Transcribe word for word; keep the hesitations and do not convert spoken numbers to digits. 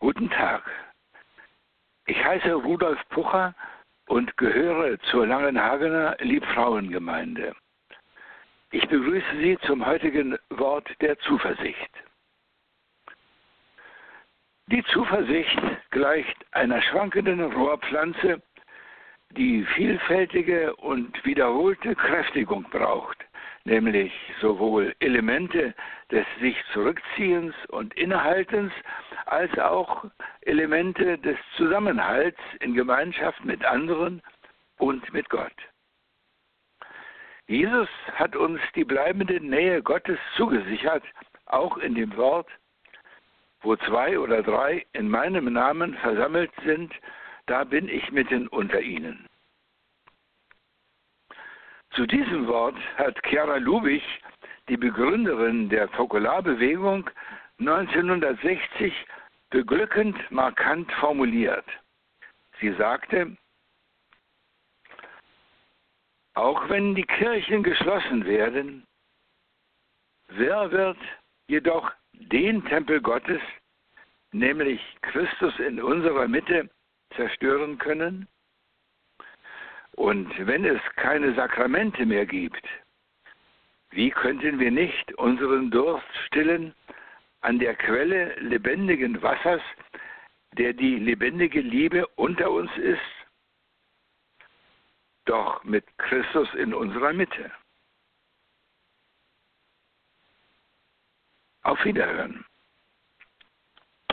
Guten Tag. Ich heiße Rudolf Pucher und gehöre zur Langenhagener Liebfrauengemeinde. Ich begrüße Sie zum heutigen Wort der Zuversicht. Die Zuversicht gleicht einer schwankenden Rohrpflanze, die vielfältige und wiederholte Kräftigung braucht, nämlich sowohl Elemente des sich Zurückziehens und Innehaltens als auch Elemente des Zusammenhalts in Gemeinschaft mit anderen und mit Gott. Jesus hat uns die bleibende Nähe Gottes zugesichert, auch in dem Wort: Wo zwei oder drei in meinem Namen versammelt sind, da bin ich mitten unter ihnen. Zu diesem Wort hat Chiara Lubich, die Begründerin der Fokularbewegung, neunzehnhundertsechzig beglückend markant formuliert. Sie sagte: Auch wenn die Kirchen geschlossen werden, wer wird jedoch den Tempel Gottes, nämlich Christus in unserer Mitte, zerstören können? Und wenn es keine Sakramente mehr gibt, wie könnten wir nicht unseren Durst stillen an der Quelle lebendigen Wassers, der die lebendige Liebe unter uns ist? Doch mit Christus in unserer Mitte. Auf Wiederhören.